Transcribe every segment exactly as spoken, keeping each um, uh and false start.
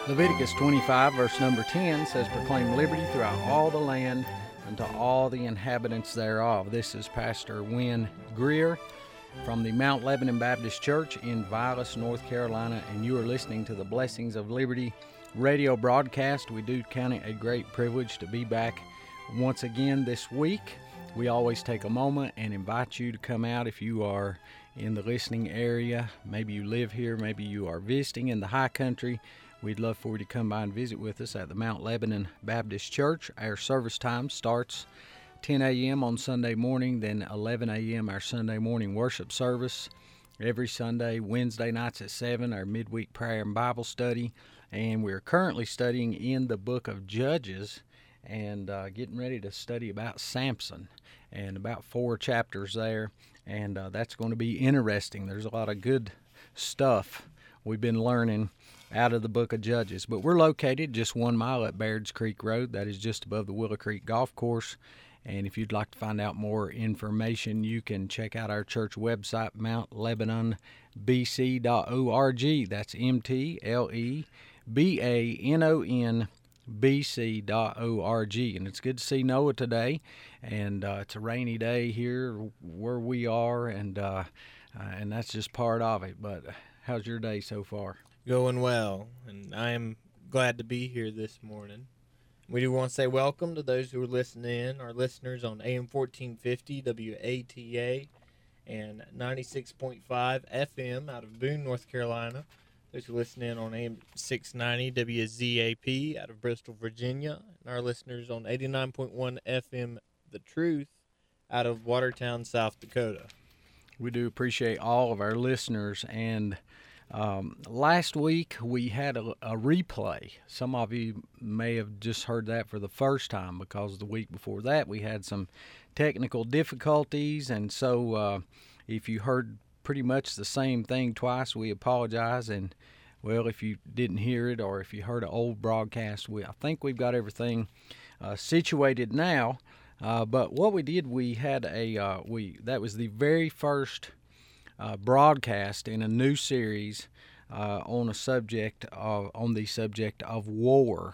Leviticus twenty-five, verse number ten says, "Proclaim liberty throughout all the land unto all the inhabitants thereof." This is Pastor Wynn Greer from the Mount Lebanon Baptist Church in Vilas, North Carolina, and you are listening to the Blessings of Liberty radio broadcast. We do count it a great privilege to be back once again this week. We always take a moment and invite you to come out if you are in the listening area. Maybe you live here, maybe you are visiting in the high country. We'd love for you to come by and visit with us at the Mount Lebanon Baptist Church. Our service time starts ten a.m. on Sunday morning, then eleven a.m. our Sunday morning worship service. Every Sunday, Wednesday nights at seven, our midweek prayer and Bible study. And we're currently studying in the book of Judges and uh, getting ready to study about Samson and about four chapters there. And uh, that's going to be interesting. There's a lot of good stuff we've been learning out of the book of Judges. But we're located just one mile up Baird's Creek Road. That is just above the Willow Creek Golf Course. And if you'd like to find out more information, you can check out our church website, mount lebanon b c dot org. That's M T L E B A N O N B C dot org. And it's good to see Noah today. And uh, it's a rainy day here where we are, and uh, uh, and that's just part of it. But how's your day so far? Going well, and I am glad to be here this morning. We do want to say welcome to those who are listening in, our listeners on A M fourteen fifty W A T A and ninety-six point five F M out of Boone, North Carolina. Those who listen in on A M six ninety W Z A P out of Bristol, Virginia, and our listeners on eighty-nine point one F M The Truth out of Watertown, South Dakota. We do appreciate all of our listeners, and Um, last week we had a, a replay. Some of you may have just heard that for the first time because the week before that we had some technical difficulties, and so uh, if you heard pretty much the same thing twice, we apologize. And well, if you didn't hear it or if you heard an old broadcast, we I think we've got everything uh, situated now. Uh, but what we did, we had a uh, we that was the very first Uh, broadcast in a new series uh, on a subject of on the subject of war,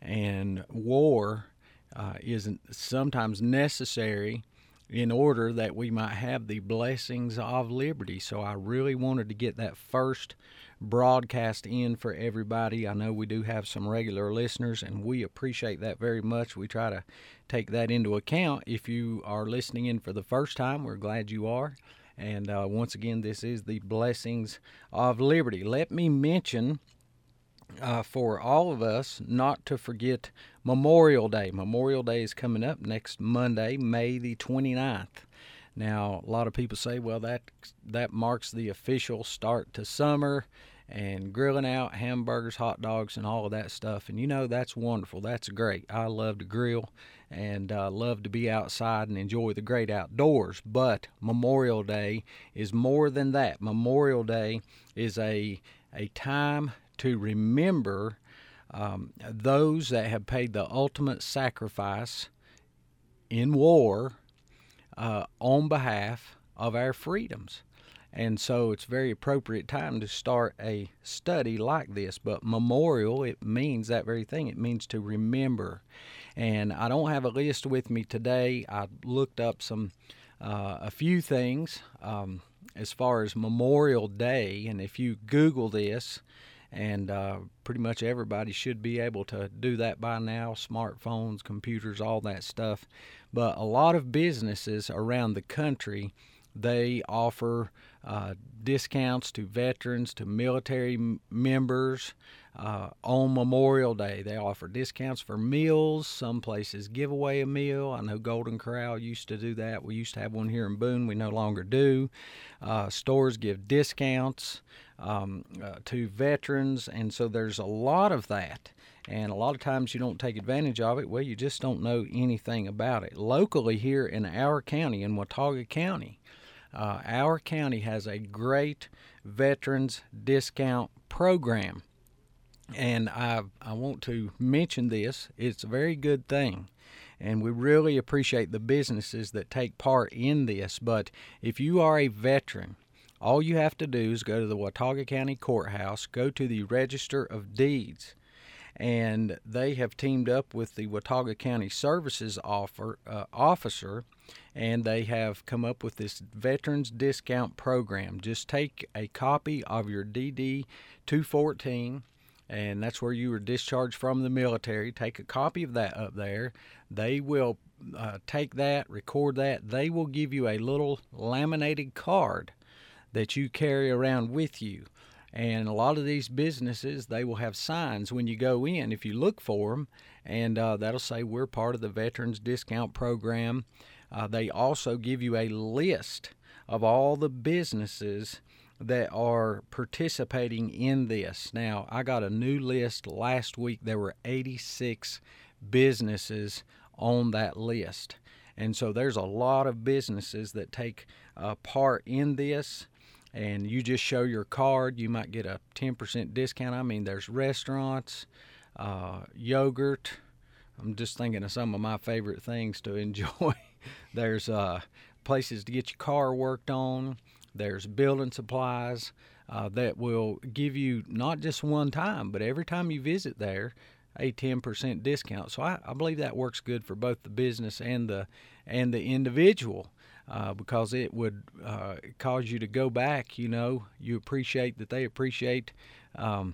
and war uh, is sometimes necessary in order that we might have the blessings of liberty. So I really wanted to get that first broadcast in for everybody. I know we do have some regular listeners, and we appreciate that very much. We try to take that into account. If you are listening in for the first time, we're glad you are. And uh, once again, this is the Blessings of Liberty. Let me mention uh, for all of us not to forget Memorial Day. Memorial Day is coming up next Monday, May the twenty-ninth. Now, a lot of people say, well, that that marks the official start to summer and grilling out hamburgers, hot dogs, and all of that stuff. And, you know, that's wonderful. That's great. I love to grill and uh, love to be outside and enjoy the great outdoors. But Memorial Day is more than that. Memorial Day is a, a time to remember um, those that have paid the ultimate sacrifice in war uh, on behalf of our freedoms. And so it's a very appropriate time to start a study like this. But memorial, it means that very thing. It means to remember. And I don't have a list with me today. I looked up some, uh, a few things um, as far as Memorial Day. And if you Google this, and uh, pretty much everybody should be able to do that by now, smartphones, computers, all that stuff. But a lot of businesses around the country, they offer uh, discounts to veterans, to military m- members uh, on Memorial Day. They offer discounts for meals. Some places give away a meal. I know Golden Corral used to do that. We used to have one here in Boone. We no longer do. Uh, stores give discounts um, uh, to veterans, and so there's a lot of that. And a lot of times you don't take advantage of it. Well, you just don't know anything about it. Locally here in our county, in Watauga County, Uh, our county has a great veterans discount program, and I I want to mention this. It's a very good thing, and we really appreciate the businesses that take part in this. But if you are a veteran, all you have to do is go to the Watauga County Courthouse, go to the Register of Deeds, and they have teamed up with the Watauga County Services offer, uh, officer, and they have come up with this Veterans Discount Program. Just take a copy of your D D two fourteen, and that's where you were discharged from the military. Take a copy of that up there. They will uh, take that, record that. They will give you a little laminated card that you carry around with you. And a lot of these businesses, they will have signs when you go in, if you look for them, and uh, that'll say we're part of the Veterans Discount Program. Uh, they also give you a list of all the businesses that are participating in this. Now, I got a new list last week. There were eighty-six businesses on that list. And so there's a lot of businesses that take uh, part in this. And you just show your card, you might get a ten percent discount. I mean, there's restaurants, uh, yogurt. I'm just thinking of some of my favorite things to enjoy. There's uh, places to get your car worked on. There's building supplies uh, that will give you not just one time, but every time you visit there, a ten percent discount. So I, I believe that works good for both the business and the and the individual. Uh, because it would uh, cause you to go back. You know, you appreciate that they appreciate um,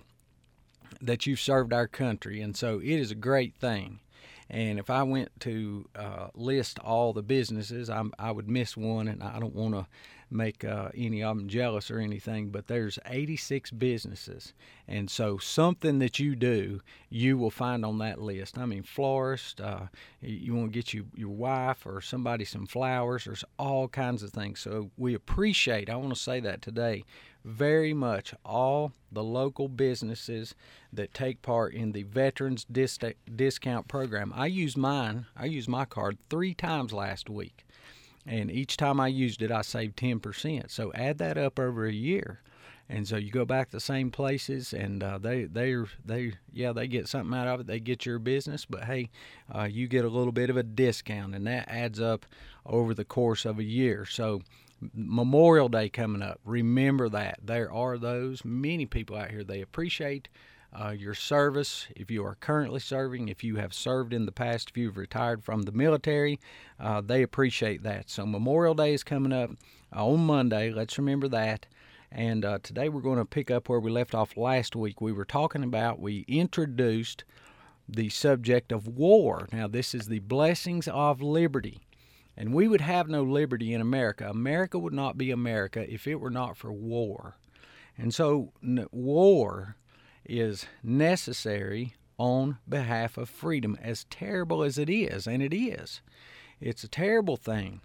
that you've served our country, and so it is a great thing. And if I went to uh, list all the businesses, I'm, I would miss one, and I don't want to make uh, any of them jealous or anything, but there's eighty-six businesses. And so something that you do, you will find on that list. I mean, florist, uh, you want to get you, your wife or somebody some flowers. There's all kinds of things. So we appreciate, I want to say that today, very much all the local businesses that take part in the Veterans Dis- Discount Program. I used mine, I used my card three times last week. And each time I used it, I saved ten percent. So add that up over a year. And so you go back to the same places, and uh, they, they, they, yeah, they get something out of it. They get your business, but hey, uh, you get a little bit of a discount, and that adds up over the course of a year. So Memorial Day coming up, remember that. There are those, many people out here, they appreciate Uh, your service, if you are currently serving, if you have served in the past, if you've retired from the military, uh, they appreciate that. So Memorial Day is coming up on Monday. Let's remember that. And uh, today we're going to pick up where we left off last week. We were talking about, we introduced the subject of war. Now, this is the blessings of liberty. And we would have no liberty in America. America would not be America if it were not for war. And so n- war is necessary on behalf of freedom, as terrible as it is, and it is. It's a terrible thing.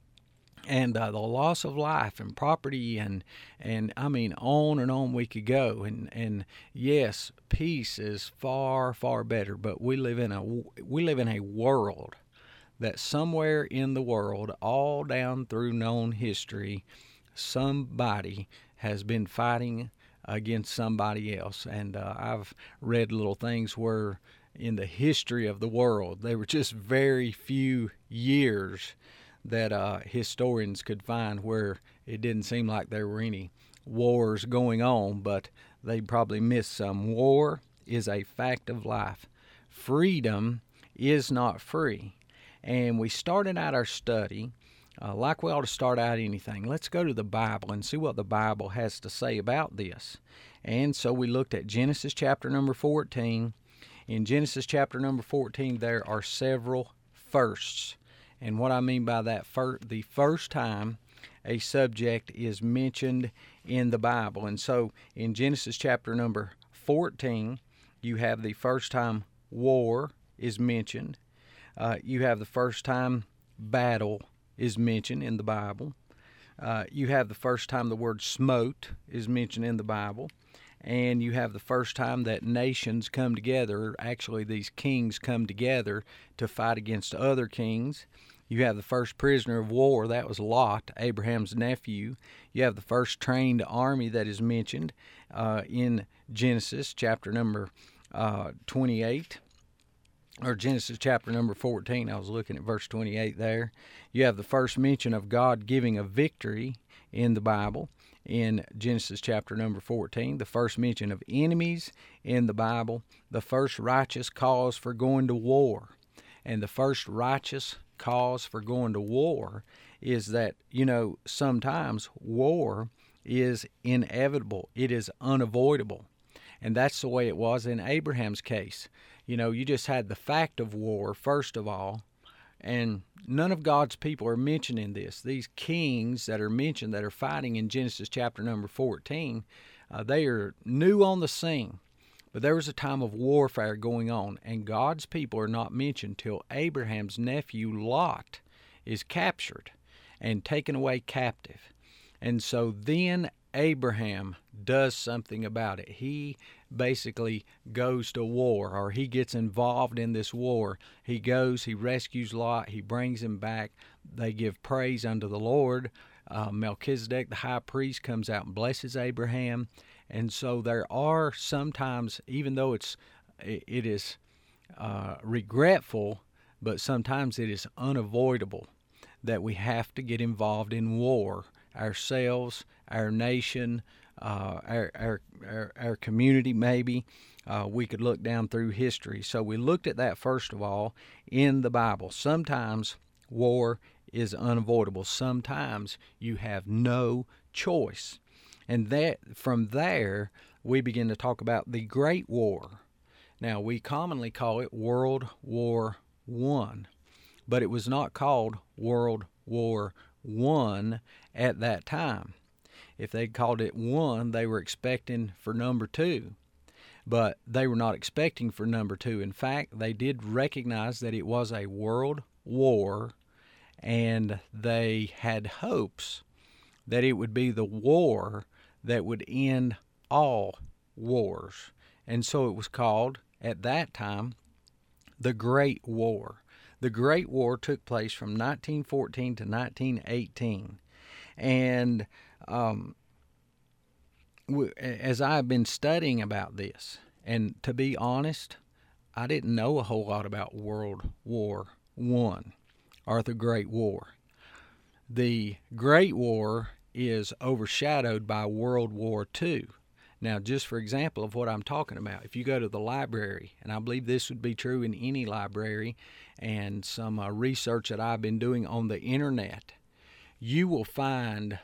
And uh, the loss of life and property and, and I mean, on and on we could go. And, and yes, peace is far, far better, but we live in a, we live in a world that somewhere in the world, all down through known history, somebody has been fighting against somebody else. And uh, I've read little things where in the history of the world, there were just very few years that uh, historians could find where it didn't seem like there were any wars going on, but they probably missed some. War is a fact of life. Freedom is not free. And we started out our study Uh, like we ought to start out anything. Let's go to the Bible and see what the Bible has to say about this. And so we looked at Genesis chapter number fourteen. In Genesis chapter number fourteen, there are several firsts. And what I mean by that, fir- the first time a subject is mentioned in the Bible. And so in Genesis chapter number fourteen, you have the first time war is mentioned. Uh, you have the first time battle is mentioned in the Bible. Uh, you have the first time the word smote is mentioned in the Bible. And you have the first time that nations come together. Actually, these kings come together to fight against other kings. You have the first prisoner of war. That was Lot, Abraham's nephew. You have the first trained army that is mentioned uh, in Genesis chapter number uh, twenty-eight. Or Genesis chapter number fourteen, I was looking at verse twenty-eight there. You have the first mention of God giving a victory in the Bible. in Genesis chapter number fourteen, the first mention of enemies in the Bible, the first righteous cause for going to war. And the first righteous cause for going to war is that, you know, sometimes war is inevitable. It is unavoidable. And that's the way it was in Abraham's case. You know, you just had the fact of war, first of all, and none of God's people are mentioning this. These kings that are mentioned that are fighting in Genesis chapter number fourteen, uh, they are new on the scene. But there was a time of warfare going on, and God's people are not mentioned till Abraham's nephew Lot is captured and taken away captive. And so then Abraham does something about it. He basically goes to war, or he gets involved in this war. He goes, he rescues Lot, he brings him back. They give praise unto the Lord. Uh, Melchizedek, the high priest, comes out and blesses Abraham. And so there are sometimes, even though it's it is uh, regretful, but sometimes it is unavoidable that we have to get involved in war ourselves, our nation, uh, our, our our our community. Maybe uh, we could look down through history. So we looked at that first of all in the Bible. Sometimes war is unavoidable. Sometimes you have no choice. And that from there, we begin to talk about the Great War. Now, we commonly call it World War One, but it was not called World War One at that time. If they'd called it one, they were expecting for number two, but they were not expecting for number two. In fact, they did recognize that it was a world war, and they had hopes that it would be the war that would end all wars. And so it was called, at that time, the Great War. The Great War took place from nineteen fourteen to nineteen eighteen. And um, as I've been studying about this, and to be honest, I didn't know a whole lot about World War One or the Great War. The Great War is overshadowed by World War Two. Now, just for example of what I'm talking about, if you go to the library, and I believe this would be true in any library, and some uh, research that I've been doing on the internet, you will find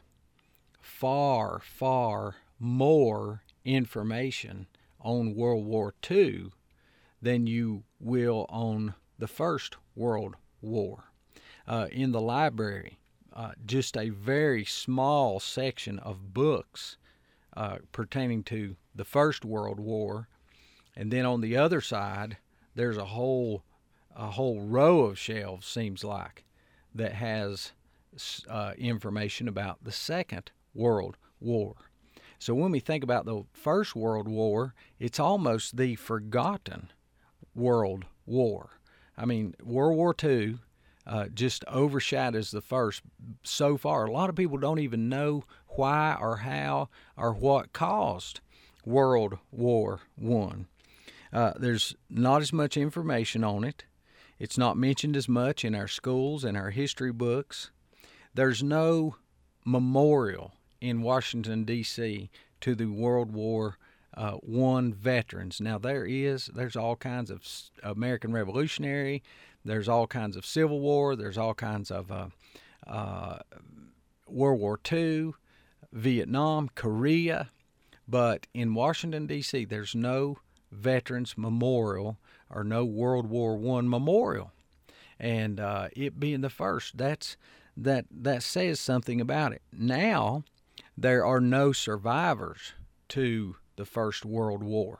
far, far more information on World War Two than you will on the First World War. Uh, in the library, Uh, just a very small section of books uh, pertaining to the First World War, and then on the other side, there's a whole a whole row of shelves, seems like, that has uh, information about the Second World War. So when we think about the First World War, it's almost the forgotten World War. I mean, World War Two Uh, just overshadows the first so far. A lot of people don't even know why or how or what caused World War One. Uh, there's not as much information on it. It's not mentioned as much in our schools and our history books. There's no memorial in Washington, D C to the World War uh, One veterans. Now, there is, there's all kinds of American Revolutionary, there's all kinds of Civil War, there's all kinds of uh, uh, World War Two, Vietnam, Korea, but in Washington, D C, there's no Veterans Memorial or no World War One memorial. And uh, it being the first, that's that that says something about it. Now, there are no survivors to the First World War.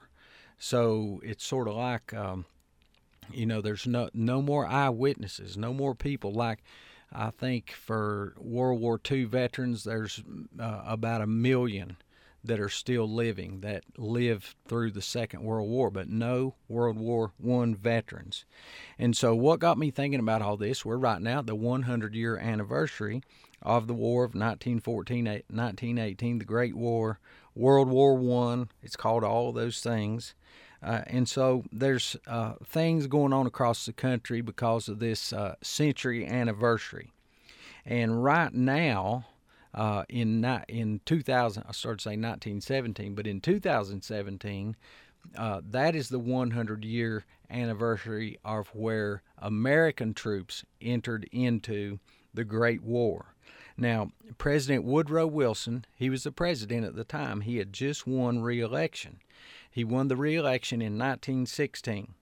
So it's sort of like, um, you know, there's no no more eyewitnesses, no more people. Like, I think for World War Two veterans, there's uh, about a million that are still living, that lived through the Second World War, but no World War One veterans. And so what got me thinking about all this, we're right now at the one hundred year anniversary of the War of nineteen fourteen, nineteen eighteen, the Great War, World War One. It's called all those things. Uh, and so there's uh, things going on across the country because of this uh, century anniversary. And right now, uh, in ni- in two thousand. I started saying nineteen seventeen, but in two thousand seventeen, uh, that is the one hundred year anniversary of where American troops entered into the Great War. Now, President Woodrow Wilson, he was the president at the time. He had just won re-election. He won the re-election in nineteen sixteen.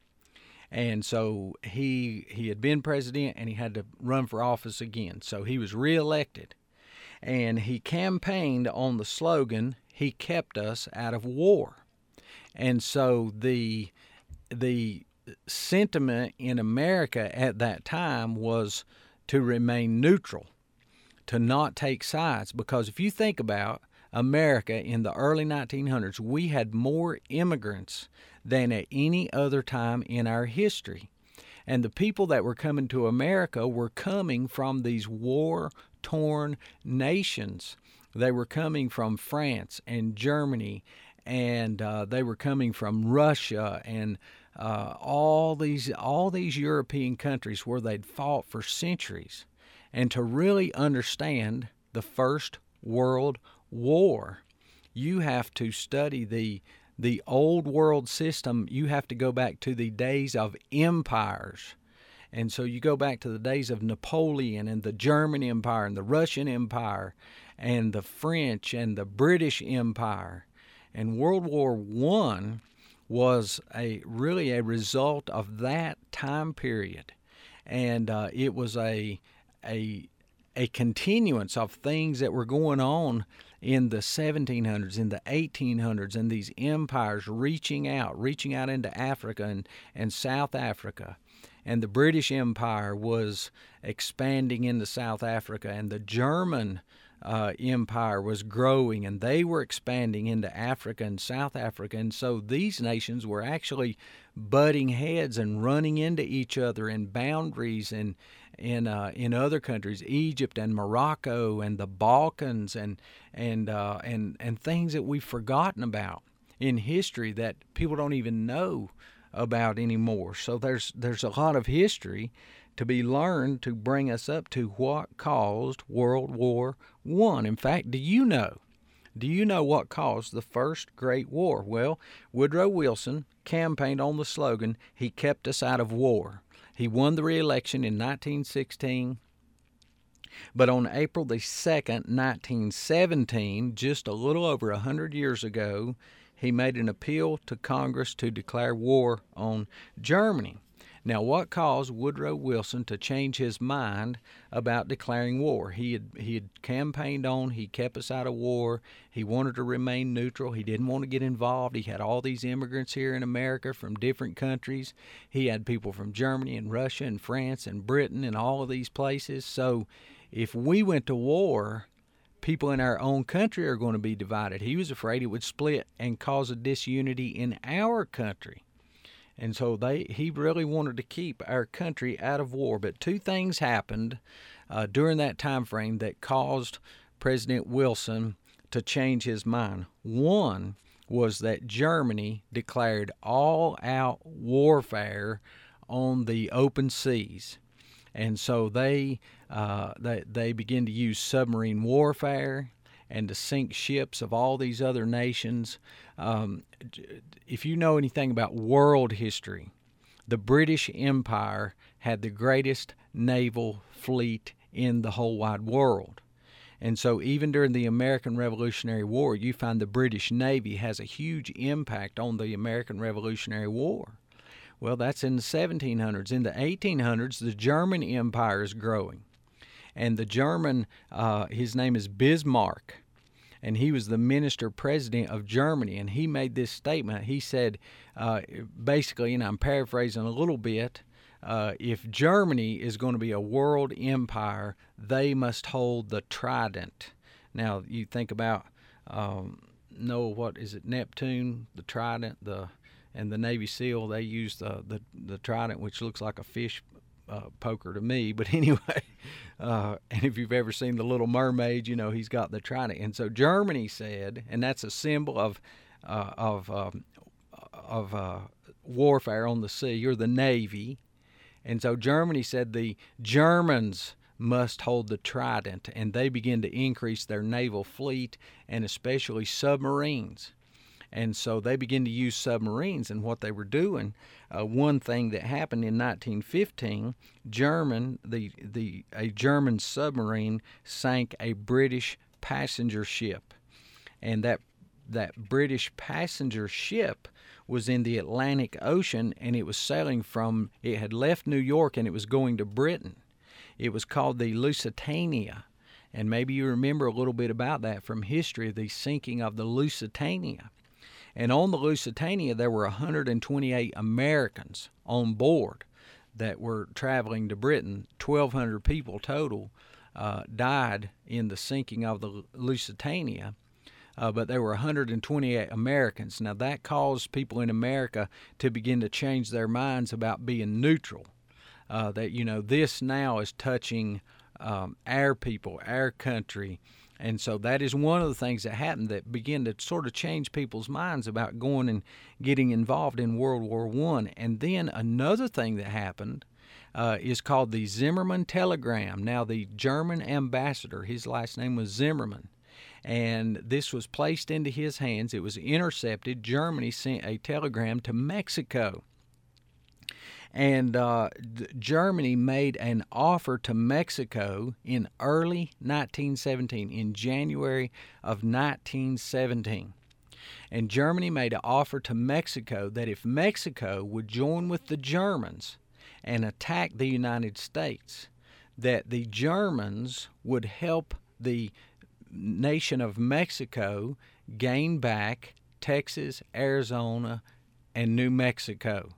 And so he he had been president and he had to run for office again. So he was reelected. And he campaigned on the slogan, "He kept us out of war." And so the the sentiment in America at that time was to remain neutral, to not take sides. Because if you think about America in the early nineteen hundreds, we had more immigrants than at any other time in our history. And the people that were coming to America were coming from these war-torn nations. They were coming from France and Germany, and uh, they were coming from Russia and uh, all these all these European countries where they'd fought for centuries. And to really understand the First World War, you have to study the the old world system. You have to go back to the days of empires. And so you go back to the days of Napoleon and the German Empire and the Russian Empire and the French and the British Empire. And World War One was a really a result of that time period. And uh, it was a a a continuance of things that were going on in the seventeen hundreds, in the eighteen hundreds, and these empires reaching out, reaching out into Africa and, and South Africa. And the British Empire was expanding into South Africa, and the German uh, Empire was growing, and they were expanding into Africa and South Africa. And so these nations were actually butting heads and running into each other in boundaries and in uh, in other countries, Egypt and Morocco and the Balkans and and uh, and and things that we've forgotten about in history that people don't even know about anymore. So there's there's a lot of history to be learned to bring us up to what caused World War One. In fact, do you know? Do you know what caused the first Great War? Well, Woodrow Wilson campaigned on the slogan, "He kept us out of war." He won the re-election in nineteen sixteen, but on April the second, nineteen seventeen, just a little over one hundred years ago, he made an appeal to Congress to declare war on Germany. Now, what caused Woodrow Wilson to change his mind about declaring war? He had he had campaigned on, he kept us out of war, he wanted to remain neutral, he didn't want to get involved, he had all these immigrants here in America from different countries, he had people from Germany and Russia and France and Britain and all of these places. So if we went to war, people in our own country are going to be divided. He was afraid it would split and cause a disunity in our country. And so they he really wanted to keep our country out of war. But two things happened uh, during that time frame that caused President Wilson to change his mind. One was that Germany declared all-out warfare on the open seas. And so they, uh, they, they began to use submarine warfare and to sink ships of all these other nations. Um, if you know anything about world history, the British Empire had the greatest naval fleet in the whole wide world. And so even during the American Revolutionary War, you find the British Navy has a huge impact on the American Revolutionary War. Well, that's in the seventeen hundreds. In the eighteen hundreds, the German Empire is growing. And the German, uh, his name is Bismarck, and he was the minister president of Germany, and he made this statement. He said, uh, basically, and I'm paraphrasing a little bit, uh, if Germany is going to be a world empire, they must hold the trident. Now, you think about, um, no, what is it, Neptune, the trident, the and the Navy SEAL, they use the, the, the trident, which looks like a fish Uh, poker to me, but anyway, uh, and if you've ever seen The Little Mermaid, you know he's got the trident. And so Germany said, and that's a symbol of uh, of um, of uh, warfare on the sea, or the Navy. And so Germany said the Germans must hold the trident, and they began to increase their naval fleet and especially submarines. And so they began to use submarines, and what they were doing, uh, one thing that happened in nineteen fifteen, German, the, the, a German submarine sank a British passenger ship. And that, that British passenger ship was in the Atlantic Ocean, and it was sailing from, it had left New York and it was going to Britain. It was called the Lusitania. And maybe you remember a little bit about that from history, the sinking of the Lusitania. And on the Lusitania, there were one hundred twenty-eight Americans on board that were traveling to Britain. twelve hundred people total uh, died in the sinking of the Lusitania, uh, but there were one hundred twenty-eight Americans. Now, that caused people in America to begin to change their minds about being neutral, uh, that, you know, this now is touching um, our people, our country. And so that is one of the things that happened that began to sort of change people's minds about going and getting involved in World War One. And then another thing that happened uh, is called the Zimmermann Telegram. Now, the German ambassador, his last name was Zimmermann, and this was placed into his hands. It was intercepted. Germany sent a telegram to Mexico. And uh, Germany made an offer to Mexico in early nineteen seventeen, in January of nineteen seventeen. And Germany made an offer to Mexico that if Mexico would join with the Germans and attack the United States, that the Germans would help the nation of Mexico gain back Texas, Arizona, and New Mexico.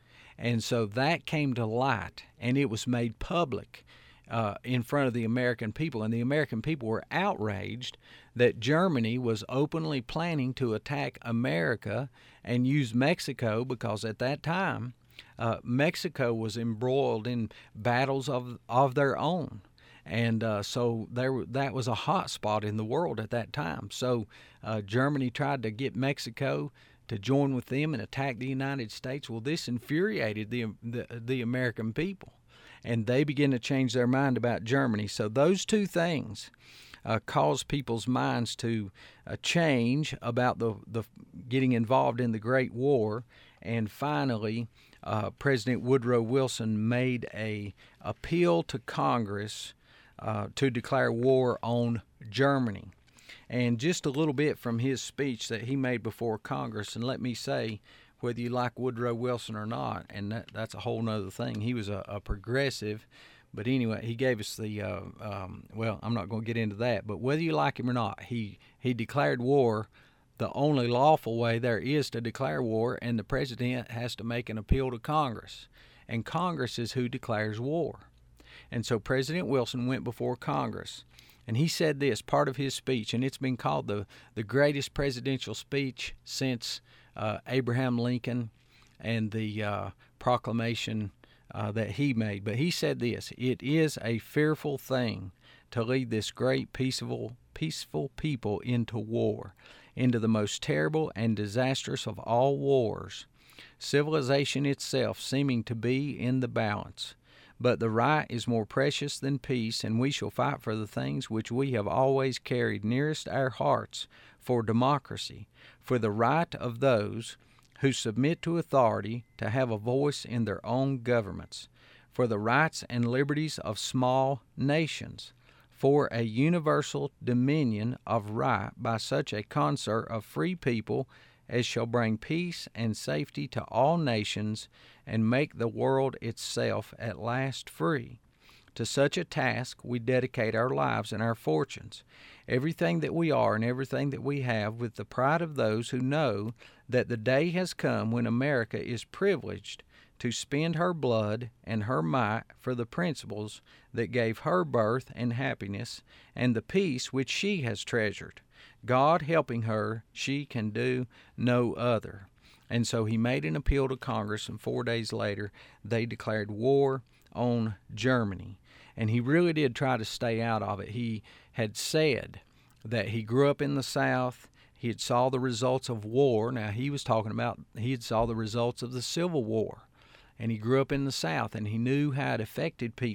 And so that came to light, and it was made public uh, in front of the American people. And the American people were outraged that Germany was openly planning to attack America and use Mexico, because at that time, uh, Mexico was embroiled in battles of, of their own. And uh, so there, that was a hot spot in the world at that time. So uh, Germany tried to get Mexico to join with them and attack the United States. Well, this infuriated the, the the American people, and they began to change their mind about Germany. So those two things uh, caused people's minds to uh, change about the, the getting involved in the Great War. And finally, uh, President Woodrow Wilson made a appeal to Congress uh, to declare war on Germany. And just a little bit from his speech that he made before Congress, and let me say, whether you like Woodrow Wilson or not, and that, that's a whole nother thing. He was a, a progressive, but anyway, he gave us the, uh, um, well, I'm not going to get into that, but whether you like him or not, he, he declared war the only lawful way there is to declare war, and the president has to make an appeal to Congress, and Congress is who declares war. And so President Wilson went before Congress, and he said this, part of his speech, and it's been called the, the greatest presidential speech since uh, Abraham Lincoln and the uh, proclamation uh, that he made. But he said this: "It is a fearful thing to lead this great peaceful, peaceful people into war, into the most terrible and disastrous of all wars, civilization itself seeming to be in the balance. But the right is more precious than peace, and we shall fight for the things which we have always carried nearest our hearts, for democracy, for the right of those who submit to authority to have a voice in their own governments, for the rights and liberties of small nations, for a universal dominion of right by such a concert of free people as shall bring peace and safety to all nations and make the world itself at last free. To such a task we dedicate our lives and our fortunes, everything that we are and everything that we have, with the pride of those who know that the day has come when America is privileged to spend her blood and her might for the principles that gave her birth and happiness and the peace which she has treasured. God helping her, she can do no other." And so he made an appeal to Congress, and four days later, they declared war on Germany. And he really did try to stay out of it. He had said that he grew up in the South. He had saw the results of war. Now, he was talking about he had saw the results of the Civil War. And he grew up in the South, and he knew how it affected people.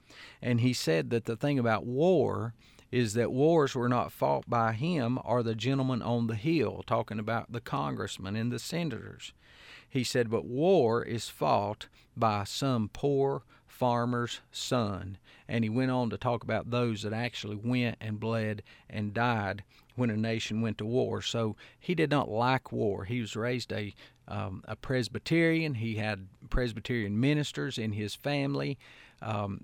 And he said that the thing about war is that wars were not fought by him or the gentleman on the hill, talking about the congressmen and the senators. He said, but war is fought by some poor farmer's son. And he went on to talk about those that actually went and bled and died when a nation went to war. So he did not like war. He was raised a um, a Presbyterian. He had Presbyterian ministers in his family. Um,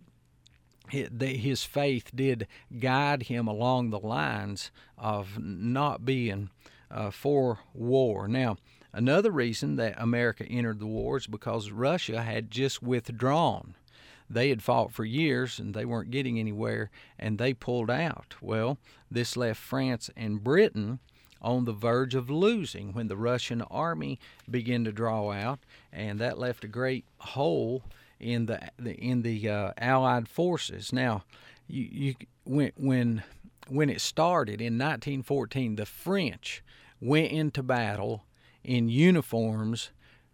his faith did guide him along the lines of not being uh, for war. Now, another reason that America entered the war is because Russia had just withdrawn. They had fought for years and they weren't getting anywhere, and they pulled out. Well, this left France and Britain on the verge of losing when the Russian army began to draw out, and that left a great hole in the in the uh, Allied forces. Now, you, you when when when it started in nineteen fourteen, the French went into battle in uniforms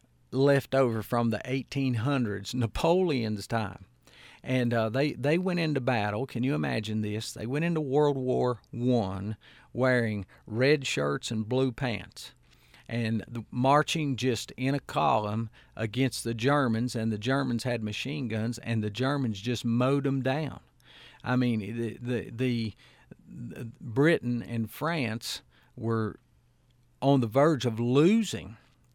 left over from the eighteen hundreds, Napoleon's time. And uh, they, they went into battle. Can you imagine this? They went into World War One wearing red shirts and blue pants and the, marching just in a column against the Germans, and the Germans had machine guns, and the Germans just mowed them down. I mean, the, the, the, the Britain and France were on the verge of losing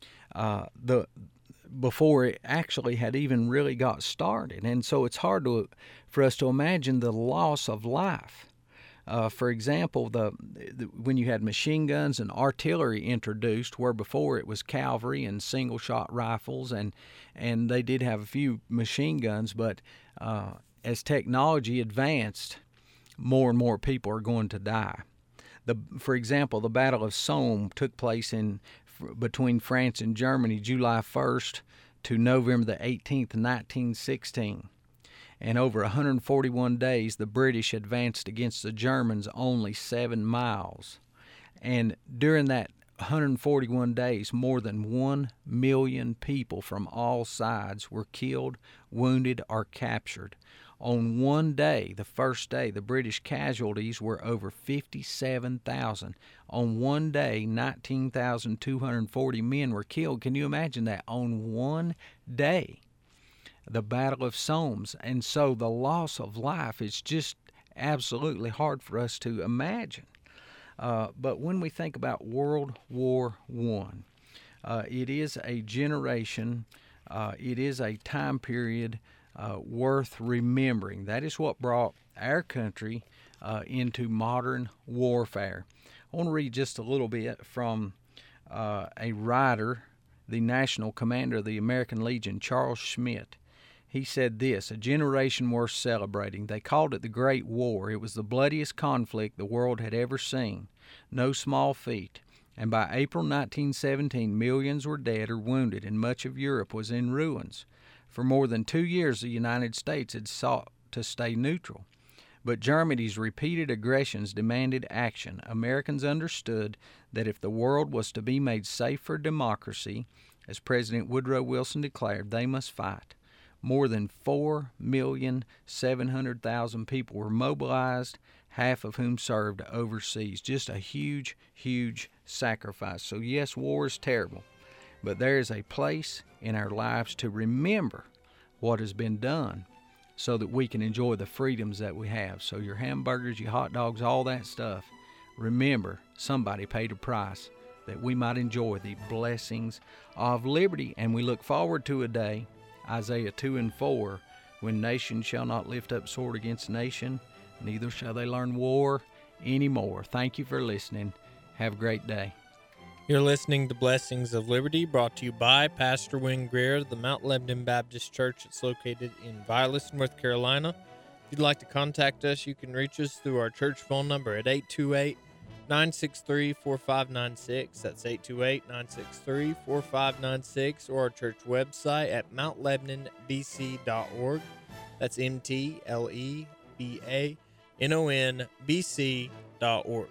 uh, the before it actually had even really got started. And so it's hard to for us to imagine the loss of life. Uh, for example, the, the when you had machine guns and artillery introduced, where before it was cavalry and single-shot rifles, and and they did have a few machine guns, but uh, as technology advanced, more and more people are going to die. The, for example, the Battle of Somme took place in between France and Germany, July first to November the eighteenth, nineteen sixteen. And over one hundred forty-one days, the British advanced against the Germans only seven miles. And during that one hundred forty-one days, more than one million people from all sides were killed, wounded, or captured. On one day, the first day, the British casualties were over fifty-seven thousand. On one day, nineteen thousand two hundred forty men were killed. Can you imagine that? On one day, the Battle of Somme. And so the loss of life is just absolutely hard for us to imagine. Uh, but when we think about World War One, uh, it is a generation, uh, it is a time period Uh, worth remembering. That is what brought our country uh, into modern warfare. I want to read just a little bit from uh, a writer, the national commander of the American Legion, Charles Schmidt. He said this: a generation worth celebrating. They called it the Great War. It was the bloodiest conflict the world had ever seen. No small feat. And by April nineteen seventeen, millions were dead or wounded, and much of Europe was in ruins. For more than two years, the United States had sought to stay neutral. But Germany's repeated aggressions demanded action. Americans understood that if the world was to be made safe for democracy, as President Woodrow Wilson declared, they must fight. More than four million seven hundred thousand people were mobilized, half of whom served overseas. Just a huge, huge sacrifice. So yes, war is terrible. But there is a place in our lives to remember what has been done so that we can enjoy the freedoms that we have. So your hamburgers, your hot dogs, all that stuff, remember somebody paid a price that we might enjoy the blessings of liberty. And we look forward to a day, Isaiah two and four, when nation shall not lift up sword against nation, neither shall they learn war anymore. Thank you for listening. Have a great day. You're listening to Blessings of Liberty, brought to you by Pastor Wayne Greer of the Mount Lebanon Baptist Church. It's located in Vilas, North Carolina. If you'd like to contact us, you can reach us through our church phone number at eight two eight, nine six three, four five nine six. That's eight two eight, nine six three, four five nine six, or our church website at mount lebanon b c dot org. That's M T L E B A N O N B C dot org.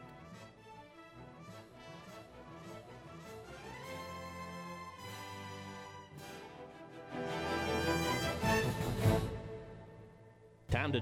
Time to